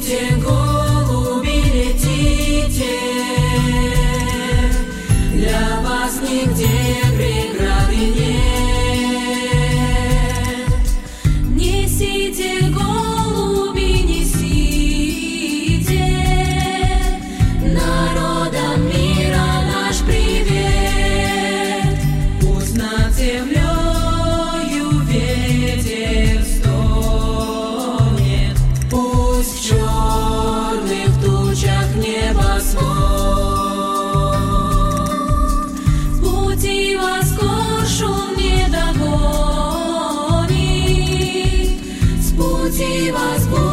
Летите, голуби, летите, для вас нигде преграды нет. Несите, голуби, несите, народам мира наш привет. Пусть над землею ветер стонет, пусть в черных тучах небосвод. В пути вас коршун не догонит, с пути вас